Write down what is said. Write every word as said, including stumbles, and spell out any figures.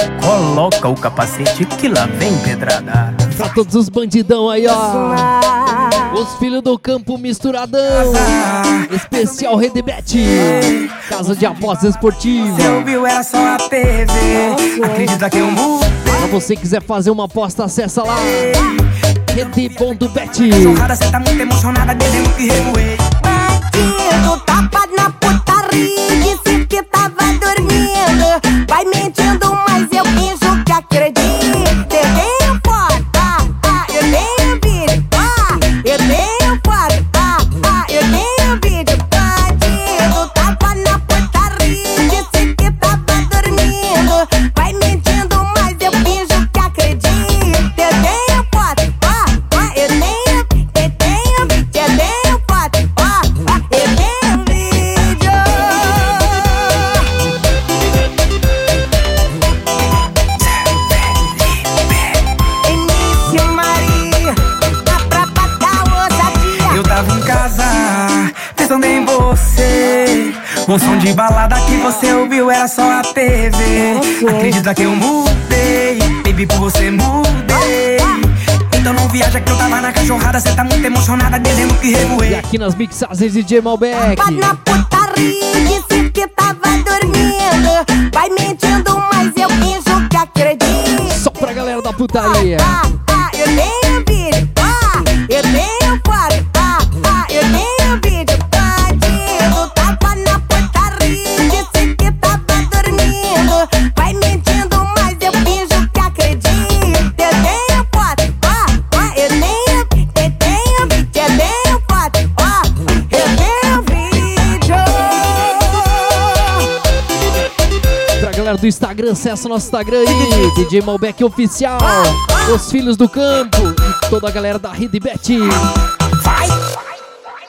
coloca o capacete que lá vem pedrada. Pra todos os bandidão aí, ó. Os filhos do campo misturadão. Especial Redebet. Casa de apostas esportivas. Você ouviu, era só a T V. Acredita que eu mudei. Pra você que quiser fazer uma aposta, acessa lá. Rede ponto bet. Chorrada, cê tá muito emocionada, dizendo que revoei. Bandido, tapa na putaria, disse que tava dormindo. Vai mentindo, mas eu finjo que acredito. Eu tenho foto, ah, ah, eu tenho vídeo, ah, eu tenho foto, ah, ah, eu tenho vídeo. Bandido, tapa na putaria, disse que tava dormindo. Vai mentindo, mas eu finjo que acredito. Eu tenho foto, ah, ah, eu tenho, eu tenho vídeo, eu tenho foto, ah, ah, eu tenho vídeo. Início Maria, dá pra pagar ousadia. Eu tava em casa, pensando em você. Um som de balada que você ouviu era só a T V. Acredita que eu mudei, baby, por você mudei. Então não viaja que eu tava na cachorrada. Cê tá muito emocionada, dizendo que E revoei. aqui nas mixagens D J Malbec. Tapa na putaria, disse que tava dormindo. Vai mentindo, mas eu finjo que acredito. Só pra galera da putaria. Ah, ah, eu tenho vídeo, ah, eu tenho foto, ah, ah, eu tenho vídeo. Bandido, tapa na putaria, disse que tava dormindo. Vai mentindo, mas eu finjo que acredito. Eu tenho foto, ah, ah, eu tenho, eu tenho vídeo, eu tenho foto, ah, eu tenho vídeo. Pra galera do Instagram, acessa o nosso Instagram aí, D J Malbec Oficial, os filhos do campo e toda a galera da Redebet. Vai!